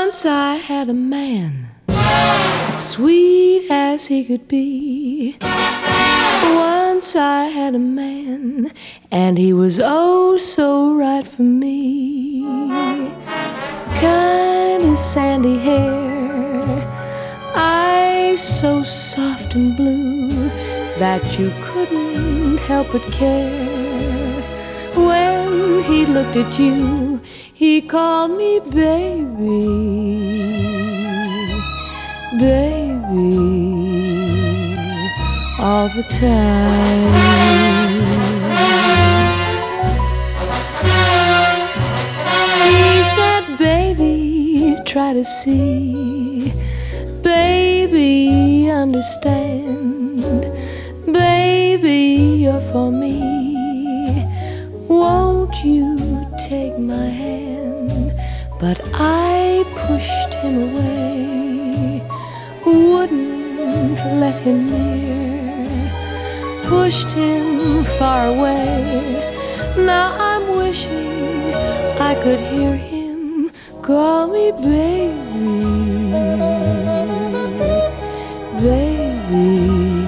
Once I had a man as sweet as he could be. Once I had a man, and he was oh so right for me. Kind of sandy hair, eyes so soft and blue that you couldn't help but care. When he looked at you, he called me baby, baby, all the time. He said, baby, try to see, baby, understand, baby, you're for me. Won't you take my hand? But I pushed him away, wouldn't let him near, pushed him far away. Now I'm wishing I could hear him call me baby, baby,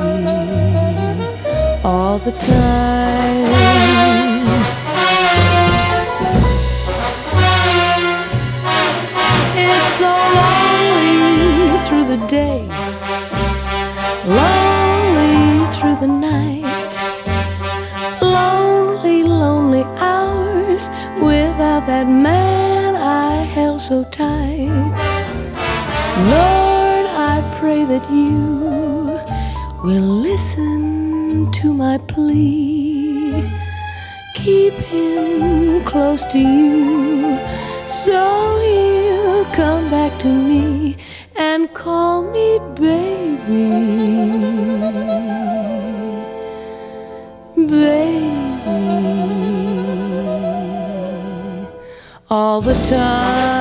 all the time. It's so lonely through the day, lonely through the night, lonely, lonely hours without that man I held so tight. Lord, I pray that you will listen to my plea. Keep him close to you so he'll come back to me and call me baby, baby, all the time.